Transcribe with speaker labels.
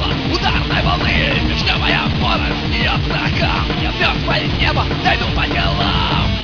Speaker 1: голос ударной волны. Вишневая поросль льется камни, звезд моих небо дойду по делам.